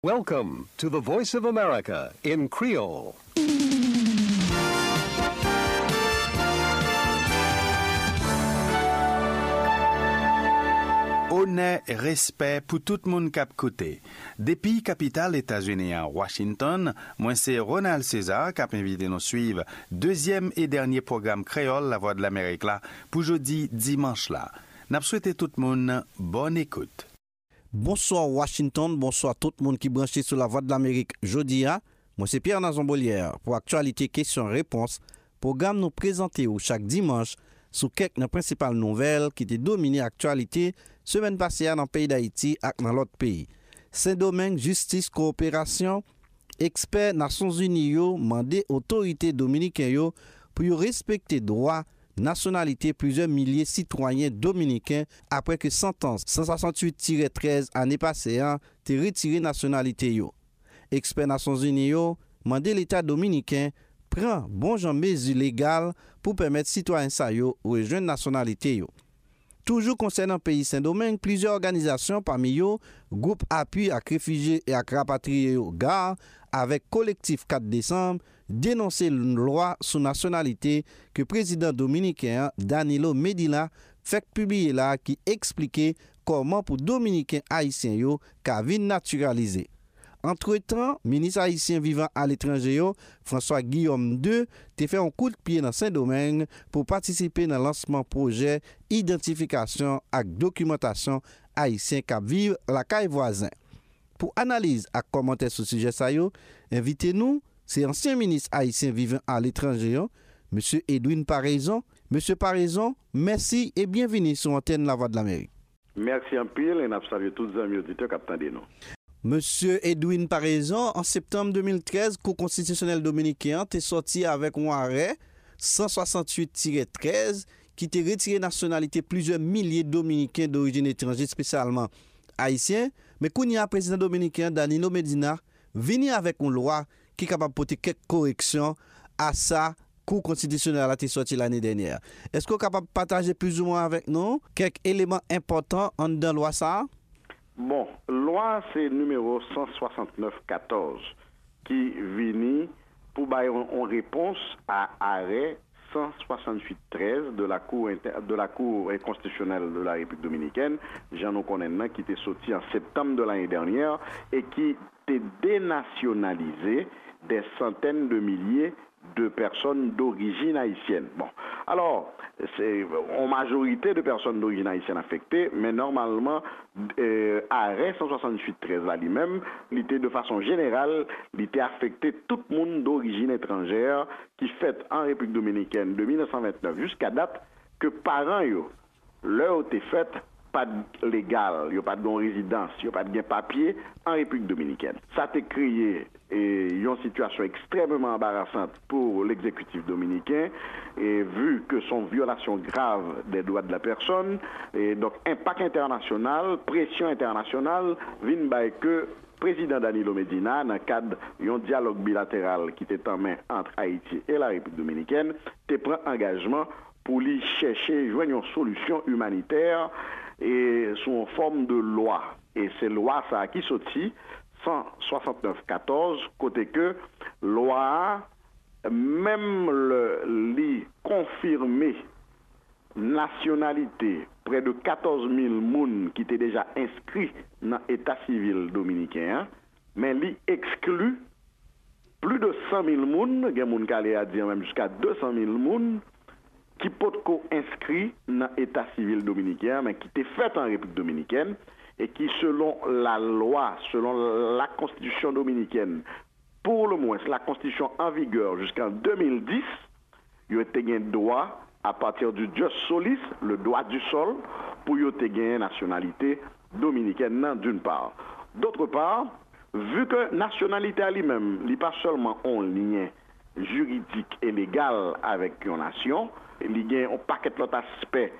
Welcome to the Voice of America in Creole. Honneur et respect pour tout le monde cap côté. Depuis capitale États-Unis en Washington, moi c'est Ronald César qui a invité nous suivre deuxième et dernier programme créole La Voix de l'Amérique là pour jeudi dimanche là. N'a souhaité tout le monde bonne écoute. Bonsoir Washington, bonsoir tout le monde qui branché sur La Voix de l'Amérique jeudi. Moi c'est Pierre Nazon Bolière pour Actualité Questions-Réponses, programme nous présenté chaque dimanche sous quelques principales nouvelles qui étaient dominées l'actualité semaine passée dans le pays d'Haïti et dans l'autre pays. Saint-Domingue, justice, coopération, experts Nations Unies mandé autorités dominicaines pour respecter droits, nationalité plusieurs milliers de citoyens dominicains après que sentence 168-13 année passée te retiré nationalité yo. Experts Nations Unies mandé l'État dominicain prend bon genre mesures légales pour permettre citoyens sa yo rejoindre nationalité yo. Toujours concernant le pays Saint-Domingue, plusieurs organisations parmi eux, groupe appui à réfugiés et à rapatriés GAR, avec collectif 4 décembre, dénoncé une loi sur nationalité que le président dominicain Danilo Medina fait publier là qui expliquait comment pour dominicains haïtiens yo ka vin naturalisé. Entre-temps, ministre haïtien vivant à l'étranger, François Guillaume II, a fait un coup de pied dans Saint-Domingue pour participer dans le lancement projet identification et documentation haïtien qui vivent la caille voisin. Pour analyse et commenter sur ce sujet, invitez-nous, c'est ancien ministre haïtien vivant à l'étranger, M. Edwin Paraison. M. Paraison, merci et bienvenue sur l'antenne La Voix de l'Amérique. Merci un pile et nous saluons tous les amis auditeurs qui attendent nous. Monsieur Edwin Paraison, en septembre 2013, Cour constitutionnelle dominicaine est sorti avec un arrêt 168-13 qui t'a retiré nationalité plusieurs milliers de Dominicains d'origine étrangère, spécialement haïtiens. Mais quand il y a un président dominicain, Danilo Medina, venu avec une loi qui est capable de porter quelques corrections à ça. Cour constitutionnelle a été sorti l'année dernière. Est-ce que vous êtes capable de partager plus ou moins avec nous quelques éléments importants en dans la loi ça? Bon, loi c'est numéro 169-14 qui vient pour bailler en réponse à arrêt 168-13 de la Cour constitutionnelle de la République dominicaine, Jean Conenna, qui était sorti en septembre de l'année dernière et qui était dénationalisé des centaines de milliers de personnes d'origine haïtienne. Bon, alors, c'est en majorité de personnes d'origine haïtienne affectées, mais normalement, arrêt 168-13 là lui-même, il était de façon générale, il était affecté tout le monde d'origine étrangère qui fait en République dominicaine de 1929 jusqu'à date que parents leur été fait pas de légal, il n'y a pas de résidence, il n'y a pas de papier en République dominicaine. Ça a créé une situation extrêmement embarrassante pour l'exécutif dominicain, et vu que son violation grave des droits de la personne, et donc impact international, pression internationale, vient que président Danilo Medina, dans le cadre d'un dialogue bilatéral qui était en main entre Haïti et la République dominicaine, te prend engagement pour lui chercher, joindre une solution humanitaire et sous forme de loi. Et c'est loi ça qui sorti 169-14, côté que loi même li confirmé nationalité près de 14 000 moun qui étaient déjà inscrits dans l'état civil dominicain, mais li exclut plus de 100 000 moun, il y a moun qui allait à dire même jusqu'à 200 000 moun qui peut inscrit dans l'état civil dominicain, mais qui était fait en République dominicaine et qui, selon la loi, selon la constitution dominicaine, pour le moins la constitution en vigueur jusqu'en 2010, il y a été droit à partir du jus solis, le droit du sol, pour y avoir une nationalité dominicaine d'une part. D'autre part, vu que nationalité à lui-même, il n'est pas seulement en lien juridique et légal avec une nation, il y a un paquet d'autres aspects,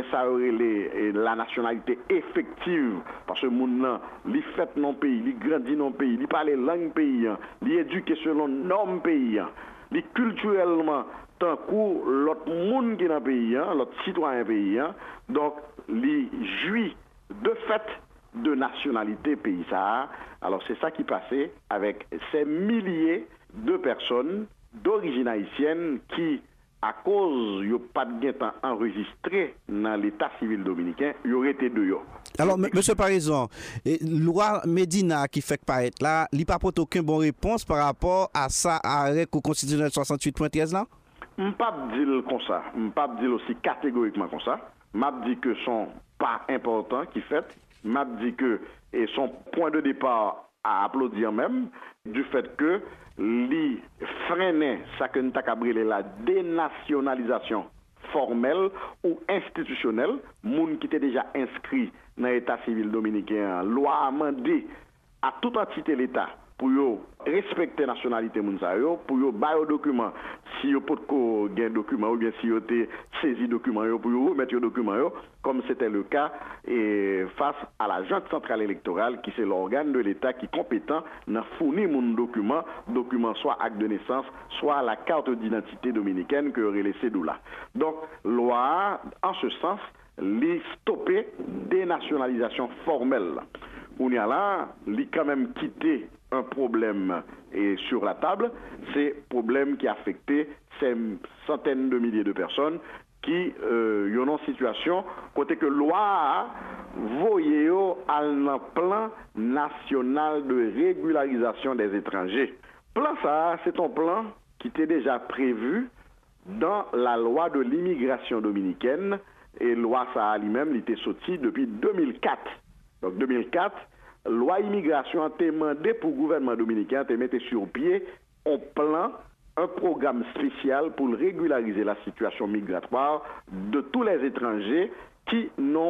la nationalité effective, parce que moun li fait non pays, li grandit non pays, li parle langue pays, li éduqué selon normes pays, li culturellement tant que l'autre monde qui dans pays, l'autre citoyen pays, donc li jouit de fait de nationalité pays ça. Alors c'est ça qui passait avec ces milliers de personnes d'origine haïtienne qui, à cause yo pas de gain enregistré dans l'état civil dominicain, y aurait été de yo. Alors, monsieur Paraison, loi Medina qui fait paraître là, il n'y a pas aucune bonne réponse par rapport à ça, arrêt constitutionnel 68.13 là? Je ne peux pas dire comme ça, je ne peux pas dire aussi catégoriquement comme ça. Je dis que sont pas importants qui fait, je dis que son point de départ à applaudir même, du fait que li freinait ça que nous avons la dénationalisation formelle ou institutionnelle, moun qui était déjà inscrit dans l'état civil dominicain, loi amendée à toute entité l'État pour yo respecter la nationalité moun sa yo, pour yo bay au document si yo pot ko gen document ou bien si yo te saisi document yo pour yo remettre yo document yo comme c'était le cas et face à la junte centrale électorale qui c'est l'organe de l'État qui est compétent dans fournir mon document soit acte de naissance soit la carte d'identité dominicaine que aurait laissé doula. Donc loi en ce sens li stopper dénationalisation formelle. On y a là, li quand même quitté un problème sur la table, c'est problème qui a affecté ces centaines de milliers de personnes qui ont une situation côté que loi voyait un plan national de régularisation des étrangers. Plan ça, c'est un plan qui était déjà prévu dans la loi de l'immigration dominicaine et loi ça lui-même il était sorti depuis 2004. Donc 2004, loi immigration a demandé pour le gouvernement dominicain de mettre sur pied un plan, un programme spécial pour régulariser la situation migratoire de tous les étrangers qui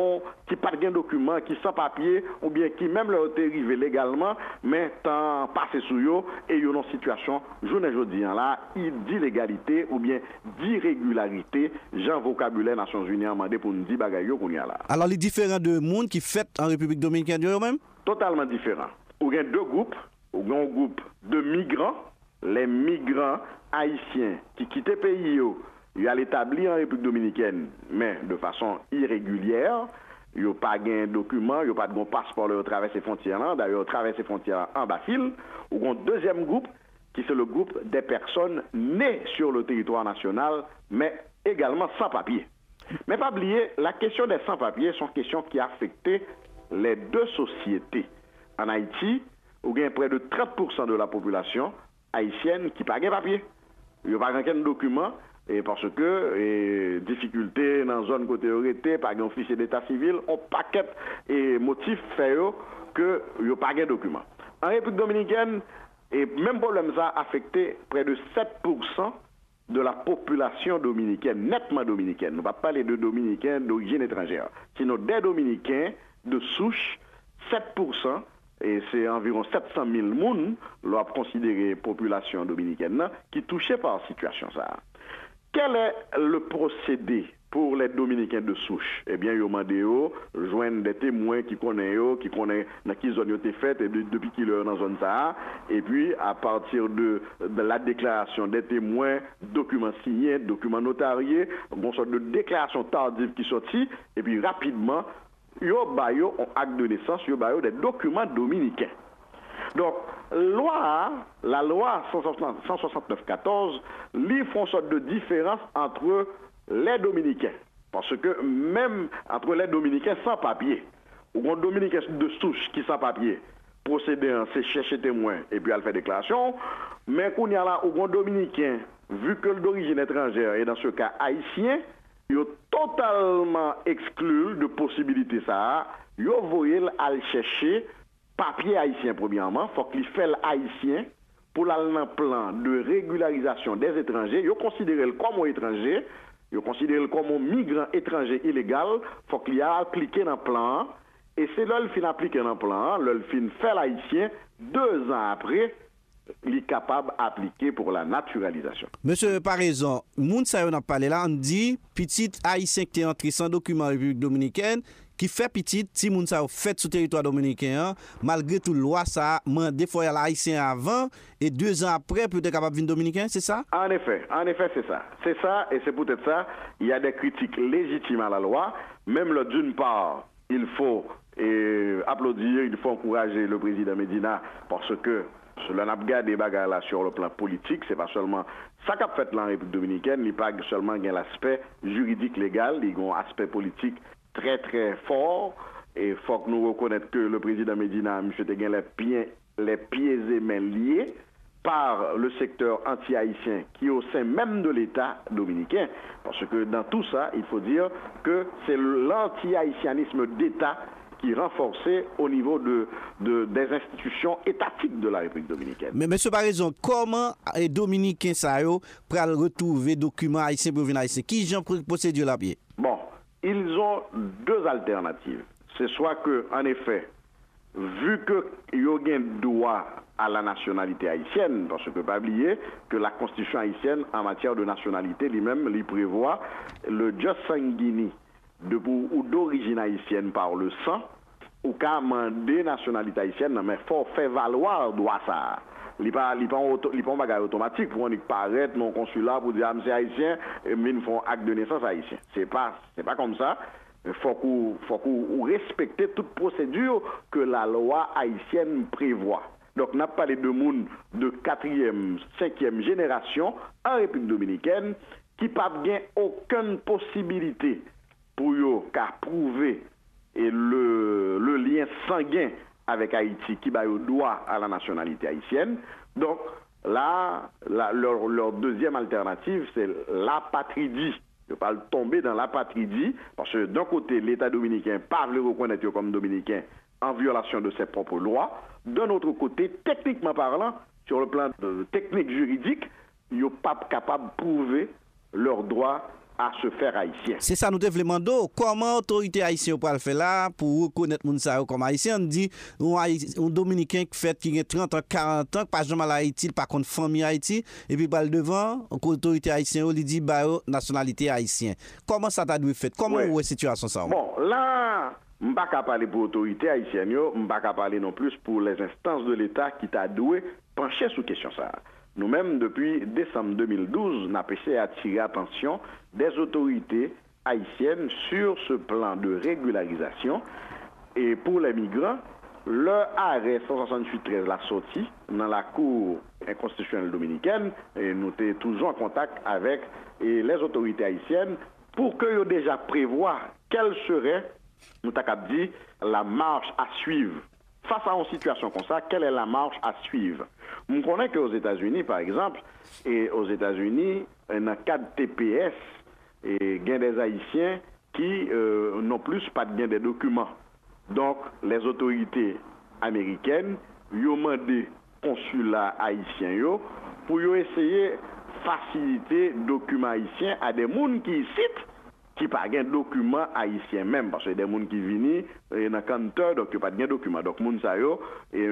pas de documents, qui sans papier, ou bien qui même leur été arrivé légalement, mais tant passé sous eux et ils ont une situation, journée aujourd'hui là, d'illégalité ou bien d'irrégularité, Jean vocabulaire Nations Unies a demandé pour nous dire bagaille qu'on y a là. Alors les différents de monde qui fait en République dominicaine eux-mêmes? Totalement différent. Il y a deux groupes, il y a un groupe de migrants, les migrants haïtiens qui quittent le pays. Il y a l'établi en République dominicaine, mais de façon irrégulière. Il n'y a pas de document, il n'y a pas de passeport pour traverser les frontières. D'ailleurs, traverser les frontières en bas-fil. Il y a un deuxième groupe, qui c'est le groupe des personnes nées sur le territoire national, mais également sans papier. Mais pas oublier, la question des sans-papiers sont une question qui a affecté les deux sociétés. En Haïti, il y a près de 30% de la population haïtienne qui n'a pas de papier. Il n'y a pas aucun document. Et parce que difficulté dans la zone côté arrêté par un officier d'état civil, on paquet et motif fait que il n'y a pas de document. En République dominicaine, et même problème ça a affecté près de 7% de la population dominicaine, nettement dominicaine. On ne va pas parler de dominicains d'origine étrangère, sinon des dominicains de souche, 7%, et c'est environ 700 000 personnes, l'on a considéré population dominicaine, qui touchait par la situation ça. Quel est le procédé pour les Dominicains de souche? Eh bien, ils ont demandé de joindre des témoins qui connaissent dans quelle zone ils ont été faits et depuis qu'ils sont dans la zone ça. Et puis, à partir de la déclaration des témoins, documents signés, documents notariés, une sorte de déclaration tardive qui sortit, et puis rapidement, ils ont un acte de naissance, ils ont des documents dominicains. Donc, la loi 169-14, lui font une sorte de différence entre les Dominicains. Parce que même entre les Dominicains sans papier, ou un Dominicain de souche qui sans papier, procédé, c'est chercher témoin et puis elle fait déclaration, mais qu'on y a là, ou un Dominicain, vu que d'origine étrangère, et dans ce cas haïtien, il est totalement exclu de possibilité ça, il voyez aller chercher papier haïtien premièrement, il faut qu'il fasse l'haïtien pour le plan de régularisation des étrangers. Il considère comme un étranger, il considère comme un migrant étranger illégal, il faut qu'il y ait appliqué dans le plan. Et c'est là qu'il appliqué dans le plan, là il fait l'haïtien, 2 ans après, il est capable d'appliquer pour la naturalisation. Monsieur Paraison, moun sa yon a parlé là, on dit, petit haïtien qui est entré sans document en République dominicaine, qui fait petit, si moun sa fait sous territoire dominicain, malgré tout loi ça, des fois il y a haïtien avant et 2 ans après peut être capable de venir dominicain, c'est ça? En effet, c'est ça. C'est ça et c'est peut-être ça, il y a des critiques légitimes à la loi, même là d'une part, il faut et applaudir, il faut encourager le président Medina parce que cela n'a pas des bagarres là sur le plan politique, c'est pas seulement ça qu'a fait la République dominicaine, il pas seulement l'aspect juridique légal, il y a un aspect politique très très fort et il faut que nous reconnaissions que le président Medina M. Tegan les pieds et mains liés par le secteur anti-haïtien qui est au sein même de l'État dominicain. Parce que dans tout ça, il faut dire que c'est l'anti-haïtianisme d'État qui est renforcé au niveau des institutions étatiques de la République dominicaine. Mais monsieur, par exemple, comment les Dominicains peuvent retrouver documents haïtiens pour venir haïtiens? Qui j'en procédure là pied? Bon, ils ont deux alternatives. C'est soit que, en effet, vu qu'il y a un droit à la nationalité haïtienne, parce que pas oublier que la constitution haïtienne en matière de nationalité lui-même lui prévoit le jus sanguini ou d'origine haïtienne par le sang, ou qu'à demander nationalité haïtienne, mais il faut faire valoir droit ça. Il n'y a pas un bagage automatique pour on paraître non consulat pour dire c'est haïtien et ils font acte de naissance haïtien. C'est pas comme ça. Il faut qu'on respecte toute procédure que la loi haïtienne prévoit. Donc, on a parlé de monde de 4e, 5e génération en République dominicaine qui n'a aucune possibilité pour prouver le lien sanguin avec Haïti qui a droit à la nationalité haïtienne. Donc, là, leur deuxième alternative, c'est l'apatridie. Je parle tomber dans l'apatridie, parce que d'un côté, l'État dominicain pas le reconnaître comme dominicain en violation de ses propres lois. D'un autre côté, techniquement parlant, sur le plan technique juridique, ils ne sont pas capables de prouver leur droit à se faire haïtien. C'est ça nous devons demander comment l'autorité haïtienne peut le faire là pour reconnaître moun sa comme haïtien. On dit un dominicain qui a 30 ans, 40 ans, pas jamais à Haïti, pas contre famille Haïti et puis par devant l'autorité haïtienne lui dit nationalité haïtienne. Comment ça t'a dû fait? Comment est la situation ça? Bon, là je ne vais pas parler pour l'autorité haïtienne, je ne vais pas parler non plus pour les instances de l'État qui t'a dû pencher sur question ça. Nous-mêmes, depuis décembre 2012, nous avons essayé d'attirer l'attention des autorités haïtiennes sur ce plan de régularisation. Et pour les migrants, leur arrêt 168-13 l'a sorti dans la Cour constitutionnelle dominicaine et nous sommes toujours en contact avec les autorités haïtiennes pour qu'ils déjà prévoient quelle serait, nous avons dit, la marche à suivre. Face à une situation comme ça, quelle est la marche à suivre? On connaît qu'aux États-Unis, par exemple, et aux États-Unis, dans le cadre TPS, il y a des Haïtiens qui n'ont plus pas de gain des documents. Donc, les autorités américaines ont demandé consulat haïtien pour essayer de faciliter les documents haïtiens à des gens qui citent qui pas de documents haïtiens même parce que des gens qui viennent dans le canton donc pas de documents donc moun sa yo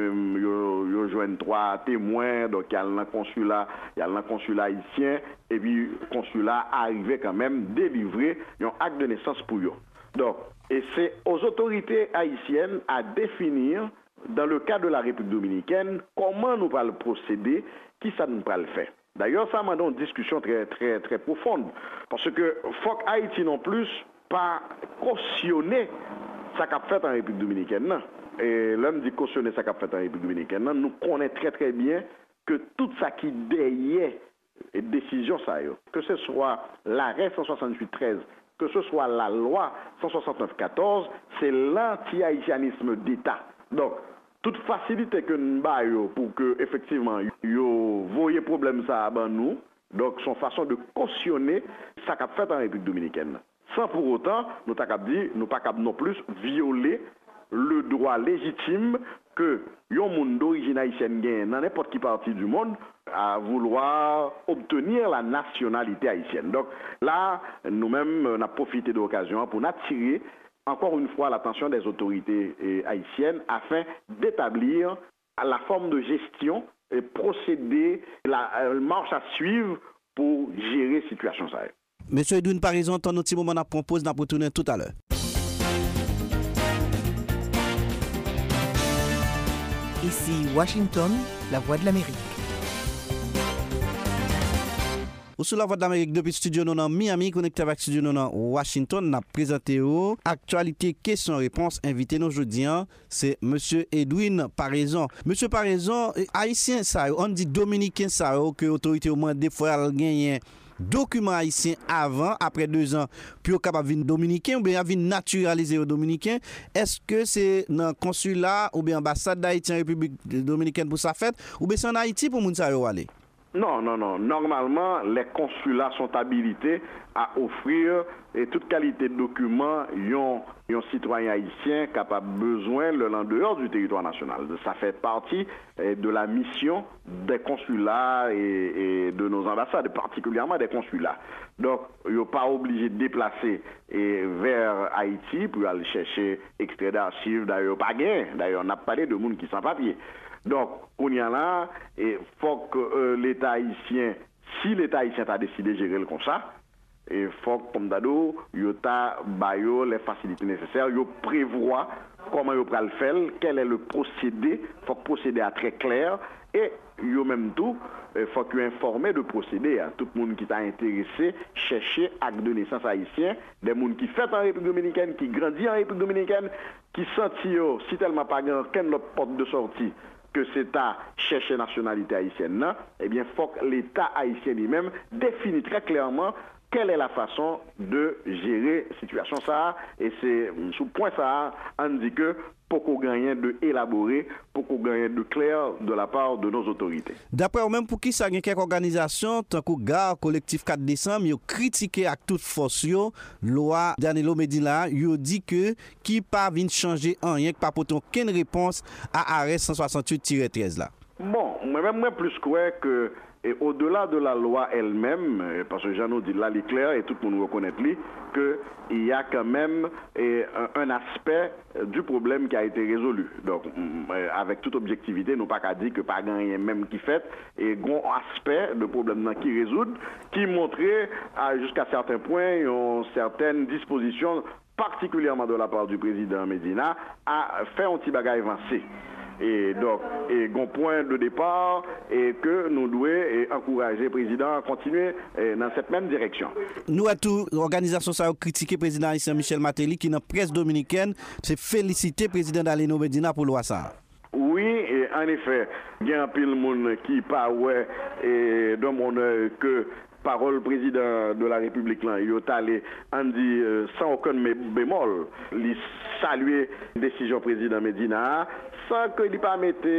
joignent 3 témoins donc il y a le consulat haïtien et puis le consulat arrivé quand même délivrer un acte de naissance pour eux. Donc et c'est aux autorités haïtiennes à définir dans le cas de la République dominicaine comment nous allons procéder, qui ça nous va le faire. D'ailleurs, ça m'a donné une discussion très, très, très profonde. Parce que faut qu'Haïti non plus pas cautionner ça qu'a fait en République dominicaine. Non. Et l'homme dit cautionner ça qu'a fait en République dominicaine. Non. Nous connaissons très très bien que tout ça qui derrière les décisions, ça, que ce soit l'arrêt 168-13, que ce soit la loi 169-14, c'est l'anti-haïtianisme d'État. Donc, toute facilité que nous avons pour que, effectivement, vous voyez problème ça à nous, donc son façon de cautionner ça qu'a fait en République dominicaine. Sans pour autant, nous n'avons dit, pas capable non plus violer le droit légitime que yon monde d'origine haïtienne gagne dans n'importe quelle partie du monde à vouloir obtenir la nationalité haïtienne. Donc là, nous-mêmes, on a profité de l'occasion pour attirer encore une fois l'attention des autorités haïtiennes afin d'établir la forme de gestion et procéder, la marche à suivre pour gérer la situation. Monsieur Edoun, par exemple, ton petit moment, on propose d'en retourner tout à l'heure. Ici Washington, la voix de l'Amérique. Ou sur la Voix de l'Amérique depuis studio non Miami, connecté avec studio non Washington, n'a présenté actualité question-réponse. Invité nous aujourd'hui, c'est monsieur Edwin Paraison. Monsieur Paraison, haïtien ça, on dit dominicain ça, que autorité au moins des fois gagne document haïtien avant, après 2 ans, puis au capable de venir dominicain ou bien venir naturaliser au dominicain. Est-ce que c'est dans le consulat ou bien ambassade d'Haïti en République dominicaine pour sa fête ou bien c'est en Haïti pour moun sa yo aller? Non. Normalement, les consulats sont habilités à offrir toute qualité de documents un citoyen haïtien capable besoin le en dehors du territoire national. Ça fait partie de la mission des consulats et de nos ambassades, particulièrement des consulats. Donc, ils ne sont pas obligés de déplacer vers Haïti pour aller chercher extrait d'archives. D'ailleurs, pas gain. D'ailleurs, on a parlé de monde qui sont sans papier. Donc, on y en a, il faut que l'État haïtien, si l'État haïtien a décidé de gérer le comme ça, il faut que, comme d'ado, il y a les facilités nécessaires, il prévoit comment il va le faire, quel est le procédé, il faut que le procédé soit très clair, et il y a même tout, il faut qu'il informe de procédé à tout le monde qui t'a intéressé, chercher acte de naissance haïtien, des gens qui fêtent en République dominicaine, qui grandissent en République dominicaine, qui sentent si tellement pas qu'une autre porte de sortie, que c'est à chercher nationalité haïtienne, eh bien, il faut que l'État haïtien lui-même définisse très clairement quelle est la façon de gérer la situation ça. Et c'est sous point ça, on dit que pour qu'on gagne de élaborer, pour qu'on gagne de clair de la part de nos autorités. D'après vous-même, pour qui ça y a quelques organisations, tant que GAR, collectif 4 décembre, ils ont critiqué avec toute force loi Danilo Medina, ils ont dit que qui pas vient changer en rien, que pas pour aucune réponse à arrêt 168-13 là. Bon, moi plus que et au-delà de la loi elle-même, parce que Jean nous dit là, il est clair et tout le monde reconnaît qu'il y a quand même un aspect du problème qui a été résolu. Donc, avec toute objectivité, nous pas qu'à dire que pas rien même qui fait, et un aspect de problème qui résout, qui montrait jusqu'à certains points une certaine disposition, particulièrement de la part du président Medina, à faire un petit bagage avancé. Et donc, un point de départ et que nous devons encourager le président à continuer dans cette même direction. Nous, à toute l'organisation, ça a critiqué le président haïtien Michel Martelly qui, dans la presse dominicaine, s'est félicité le président Danilo Medina pour loi ça. Oui, et en effet, il y a un peu de monde qui parle et dans mon que parole président de la République là, il est allé en dit sans aucun bémol, il saluer décision président Medina sans qu'il pas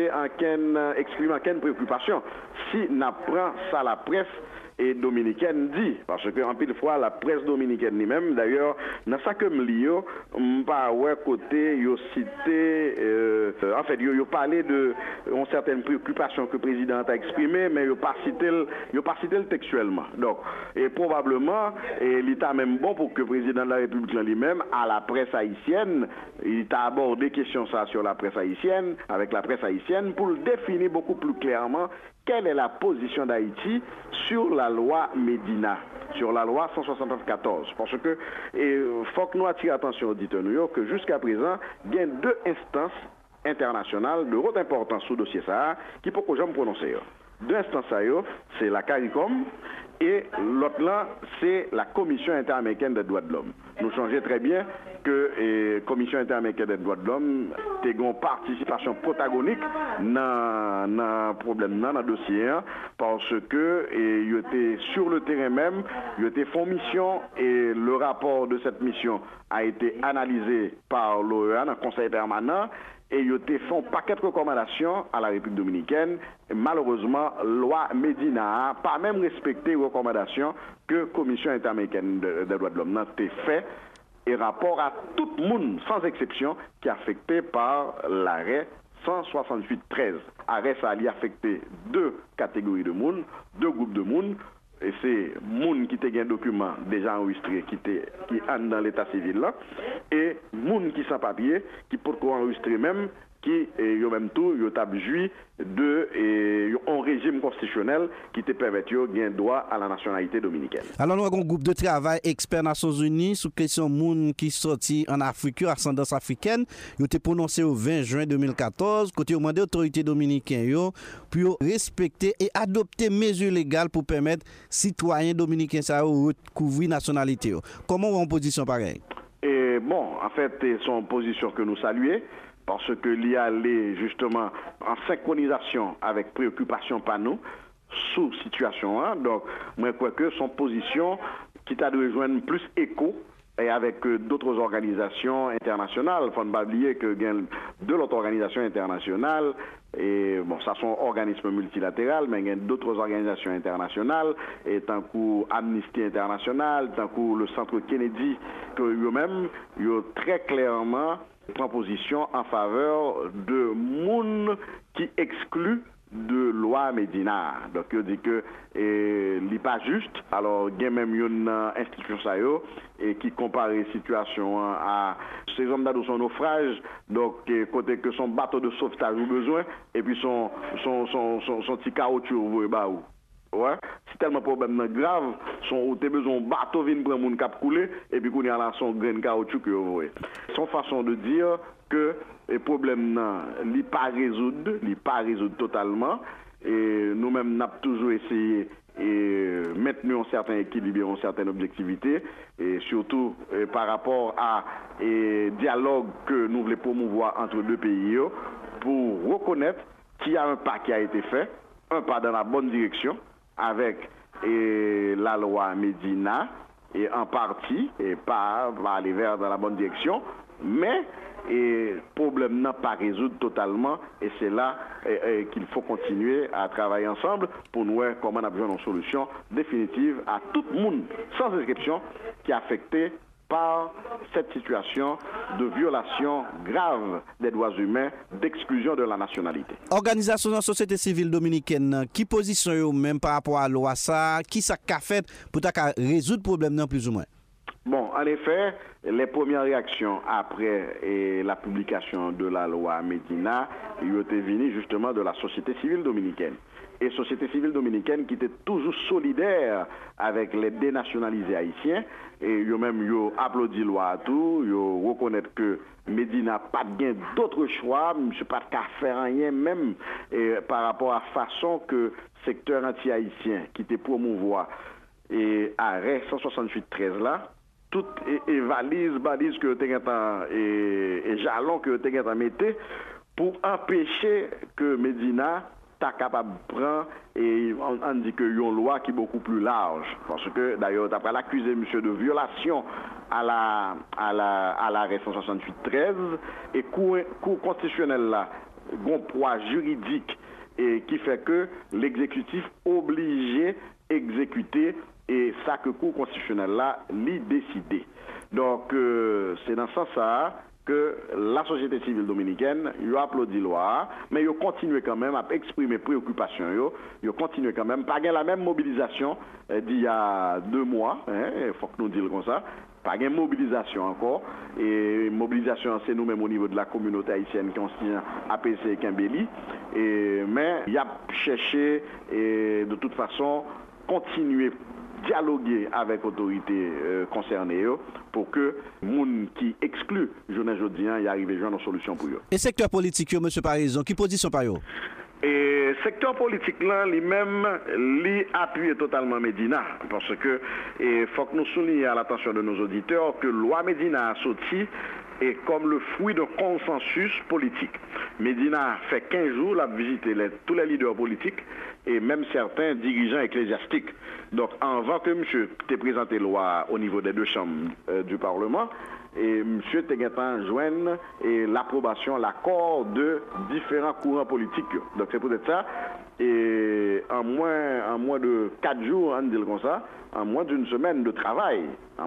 exprime aucune préoccupation. Si n'apprend ça la presse et dominicaine dit, parce que en pile fois la presse dominicaine lui-même, d'ailleurs, dans ça que me lis, pas ouais côté yo cité, en fait yo parlé de une certaine préoccupation que le président a exprimé, mais yo pas cité le textuellement. Donc, et probablement, l'État même bon pour que le président de la République lui-même à la presse haïtienne, il a abordé question ça sur la presse haïtienne, avec la presse haïtienne pour le définir beaucoup plus clairement. Quelle est la position d'Haïti sur la loi Medina, sur la loi 174? Parce que faut que nous attirer l'attention auditeurs que jusqu'à présent, il y a 2 instances internationales de haute importance sur le dossier ça qui pour que je me prononce. 2 instances c'est la CARICOM et l'autre là c'est la Commission interaméricaine des droits de l'homme. Nous changeons très bien que la Commission interaméricaine des droits de l'homme a une participation protagonique dans le problème, dans le dossier, parce que il était sur le terrain même, il était fait mission et le rapport de cette mission a été analysé par l'OEA, un conseil permanent, et il a fait un paquet de recommandations à la République dominicaine. Et malheureusement, loi Medina n'a pas même respecté les recommandations que la Commission interaméricaine des droits de l'homme a fait. Et rapport à tout le monde, sans exception, qui est affecté par l'arrêt 168-13. Arrêt, ça a affecté 2 catégories de monde, 2 groupes de monde. Et c'est monde qui a un document déjà enregistré, qui est dans l'état civil là, et monde qui sans papier, qui peut enregistrer même, qui ont même tout, ils ont joui de un régime constitutionnel qui te permet de gagner droit à la nationalité dominicaine. Alors nous avons un groupe de travail expert Nations Unies sur question moun qui sorti en Afrique, ascendance africaine. Ils ont été prononcé au 20 juin 2014, côté demandé aux autorités dominicaines pour respecter et adopter mesures légales pour permettre citoyens dominicains de recouvrir nationalité. Comment on position pareille? Et bon, en fait, c'est une position que nous saluons parce que l'y allait justement en synchronisation avec préoccupation par nous sous situation. Hein. Donc, moi, je crois que son position qui t'a de rejoindre plus écho et avec d'autres organisations internationales. Il ne faut pas oublier que il y a de l'autre organisation internationale, et bon, ça sont organismes multilatéraux, mais il y a d'autres organisations internationales, et tant que Amnesty International, tant que le Centre Kennedy, que eux-mêmes, ils ont très clairement pris position en faveur de monde qui exclut de loi Medina. Donc, il dit que n'est pas juste. Alors, il y a même une institution et qui compare la situation à ces hommes de son naufrage, donc côté que son bateau de sauvetage a besoin, et puis son petit caoutchouc, ouais, c'est tellement problème grave, son t'as besoin bateau vient prendre mon cap couler et puis qu'on y a là son grain caoutchouc que vous voyez. Son façon de dire que les problèmes n'est pas résoudre totalement, et nous-mêmes n'avons toujours essayé et maintenir un certain équilibre, une certaine objectivité, et surtout par rapport à dialogue que nous voulons promouvoir entre deux pays pour reconnaître qu'il y a un pas qui a été fait, un pas dans la bonne direction avec la loi Medina, et en partie, et pas aller vers dans la bonne direction, mais le problème n'a pas résoudre totalement, et c'est là qu'il faut continuer à travailler ensemble pour nous voir comment on a besoin d'une solution définitive à tout le monde, sans exception, qui est affecté par cette situation de violation grave des droits humains, d'exclusion de la nationalité. Organisation de la société civile dominicaine, qui positionne même par rapport à la loi ça, qui ça qu'a fait pour résoudre le problème plus ou moins? Bon, en effet, les premières réactions après la publication de la loi Medina, ils étaient venues justement de la société civile dominicaine. Et société civile dominicaine qui était toujours solidaire avec les dénationalisés haïtiens, et ils même applaudi la loi à tout, ils reconnaissent que Medina n'a pas bien d'autre choix, monsieur pas qu'à faire rien même par rapport à la façon que le secteur anti-haïtien qui était promouvoir et arrêt 168-13 là, toutes les balises que tu as et jalons que tu as mis pour empêcher que Medina soit capable de prendre, et on dit qu'il y a une loi qui est beaucoup plus large. Parce que d'ailleurs, tu as accusé monsieur de violation à l'arrêt 168-13, et cour constitutionnel là, un poids juridique et qui fait que l'exécutif obligé exécuter, et ça que le cour constitutionnel là l'y décidé. Donc c'est dans ce sens que la société civile dominicaine a applaudi la loi, mais ils continuent quand même à exprimer préoccupation, ils continuent quand même, pas la même mobilisation d'il y a 2 mois, il faut que nous disions comme ça, pas de mobilisation encore, et mobilisation c'est nous-mêmes au niveau de la communauté haïtienne qui ont signé APC et Kimbeli, mais il y a cherché et de toute façon continuer dialoguer avec l'autorité concernée pour que les gens qui excluent journée jodien y arrivent à joindre une solution pour eux. Et secteur politique, M. Parison, qui position par eux? Et secteur politique là, lui-même, lui appuie totalement Medina, parce que il faut que nous soulignions à l'attention de nos auditeurs que loi Medina a sorti et comme le fruit d'un consensus politique. Medina fait 15 jours, il a visité tous les leaders politiques et même certains dirigeants ecclésiastiques. Donc, avant que monsieur t'ait présenté la loi au niveau des 2 chambres du Parlement, et monsieur t'ait joindre l'approbation, l'accord de différents courants politiques. Donc, c'est peut-être ça. Et en moins de 4 jours, on dit comme ça, en moins d'une semaine de travail,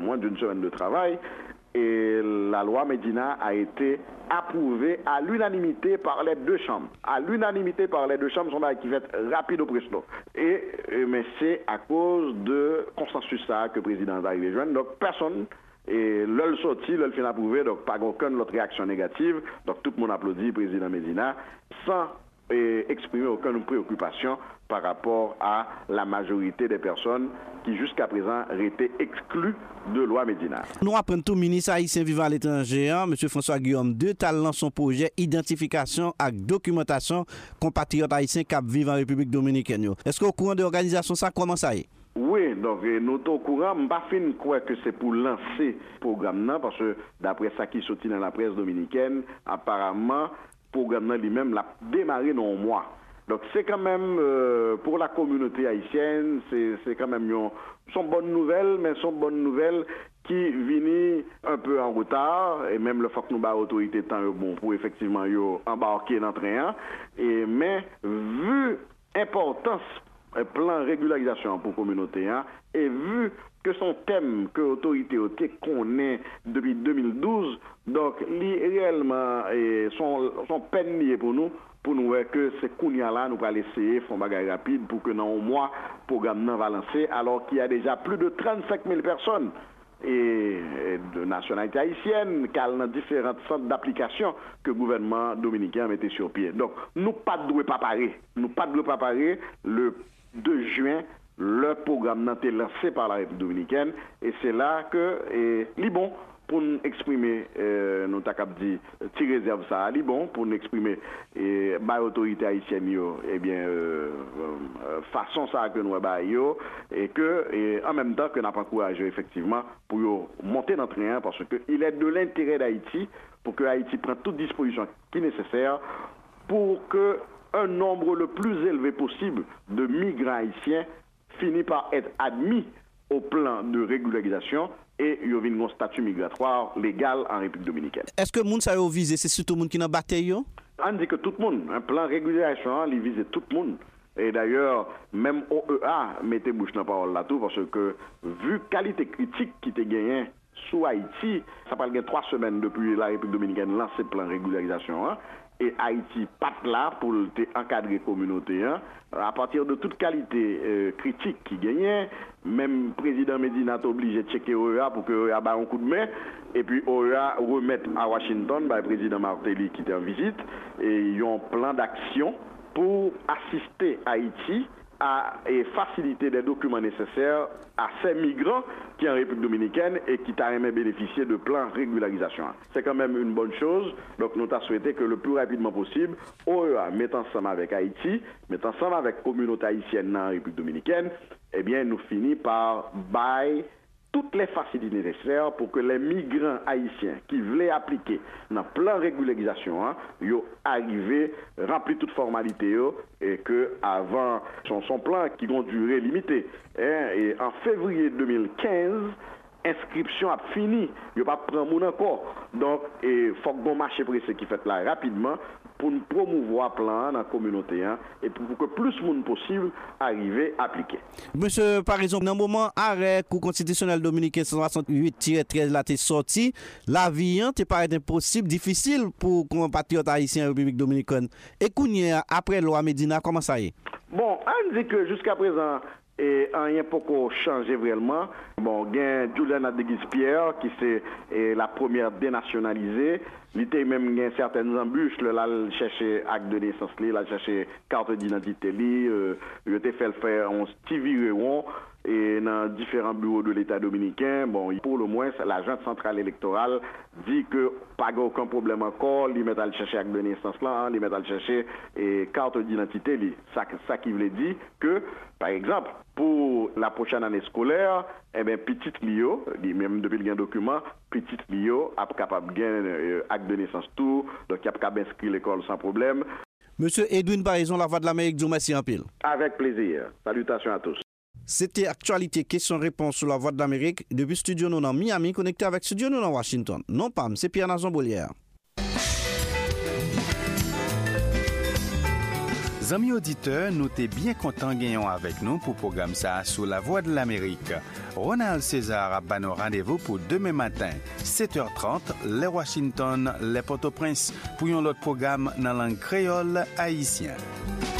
et la loi Medina a été approuvée à l'unanimité par les 2 chambres. À l'unanimité par les 2 chambres, son bail qui fait rapide au presto. Mais c'est à cause de consensus ça que le président va arriver joindre. Donc personne, et le sorti, le fin approuvé, donc pas aucune autre réaction négative. Donc tout le monde applaudit le président Medina sans exprimer aucune préoccupation par rapport à la majorité des personnes qui jusqu'à présent étaient exclues de loi Médina. Nous apprenons tout ministre haïtien vivant à l'étranger, M. François Guillaume II, talent son projet identification et documentation compatriotes haïtiens qui vivent en République dominicaine. Est-ce que au courant de l'organisation ça commence à y? Oui, donc nous sommes au courant, je ne sais pas que c'est pour lancer le programme, parce que d'après ça qui sorti dans la presse dominicaine, apparemment, le programme lui-même l'a démarré dans un mois. Donc c'est quand même, pour la communauté haïtienne, c'est quand même sont bonnes nouvelles, mais sont bonnes nouvelles qui viennent un peu en retard, et même le fait que nous avons l'autorité de temps bon pour effectivement embarquer dans le train. Mais vu l'importance plan régularisation pour la communauté, et vu que son thème que l'autorité connaît depuis 2012, donc réellement son peine liée pour nous voir que c'est Kounia là, nous allons essayer de faire un bagage rapide pour que dans un mois, le programme va lancer, alors qu'il y a déjà plus de 35 000 personnes et de nationalité haïtienne qui ont différents centres d'application que le gouvernement dominicain a mis sur pied. Donc, nous pas de préparer. Nous pas de préparer le 2 juin, le programme a été lancé par la République dominicaine et c'est là que bon pour nous exprimer nous t'avons dit tirer réserve ça bon pour nous exprimer par l'autorité haïtienne façon ça que nous et que en même temps que n'a pas encouragé effectivement pour monter dans le train parce que il est de l'intérêt d'Haïti pour que Haïti prenne toute disposition qui est nécessaire pour que un nombre le plus élevé possible de migrants haïtiens finit par être admis au plan de régularisation et il y a un statut migratoire légal en République dominicaine. Est-ce que le monde ça visé, c'est surtout le monde qui n'a bataille? On dit que tout le monde, un plan de régularisation, il vise tout le monde. Et d'ailleurs, même OEA mettez bouche dans la parole là-tout parce que vu qualité critique qui était gagnée sous Haïti, ça parle de 3 semaines depuis la République dominicaine lance le plan de régularisation. Et Haïti pas là pour encadrer la communauté. À partir de toute qualité critique qui gagnait, même le président Medina est obligé de checker OEA pour que OEA ait un coup de main. Et puis OEA remette à Washington le président Martelly qui était en visite. Et ils ont un plan d'action pour assister Haïti et faciliter des documents nécessaires à ces migrants qui sont en République dominicaine et qui t'a aimé bénéficier de plans de régularisation. C'est quand même une bonne chose. Donc nous avons souhaité que le plus rapidement possible, OEA mette ensemble avec Haïti, mette ensemble avec la communauté haïtienne dans la République dominicaine, eh bien nous finissons par bailler toutes les facilités nécessaires pour que les migrants haïtiens qui voulaient appliquer dans le plan de régularisation, ils arrivent, remplir toutes les formalités et que avant son plan qui a une durée limitée. Et en février 2015, inscription a fini, il n'y a pas prendre moun encore. Donc, il faut que marché pressé qui fait là rapidement pour nous promouvoir le plan dans la communauté et pour que plus de monde possible arrive à appliquer. Monsieur, par exemple, dans le moment arrêt Cour constitutionnelle dominicain 168-13 là t'est sorti, la vie te paraît impossible, difficile pour un patriote haïtien en République dominicaine. Et après loi Médina, comment ça y est? Bon, on dit que jusqu'à présent, et rien pour changer vraiment. Bon, il y a Juliana Deguise-Pierre qui c'est la première dénationalisée. Il y a même certaines embûches, là, il cherchait acte de naissance, il a cherché carte d'identité, il a fait un petit virement et dans différents bureaux de l'État dominicain. Bon, pour le moins, l'agent central électoral dit que pas aucun problème encore, il met à chercher acte de naissance là, il met à chercher carte d'identité. Ça qui veut dire que, par exemple, pour la prochaine année scolaire, eh bien, petit Lio, même depuis le document, petit Lio a capable de gagner acte de naissance tout, donc il a capable d'inscrire l'école sans problème. Monsieur Edwin Barizon, la Voix de l'Amérique, du merci en pile. Avec plaisir. Salutations à tous. C'était Actualité Question-Réponse sur la Voix de l'Amérique depuis Studio Non en Miami, connecté avec Studio Non en Washington. Non, Pam, c'est Pierre-Nazon Bolière. Amis auditeurs, nous sommes bien contents gagnons avec nous pour le programme ça sur la Voix de l'Amérique. Ronald César a banni rendez-vous pour demain matin, 7h30, les Washington, les Port-au-Prince, pour un autre programme dans la langue créole haïtienne.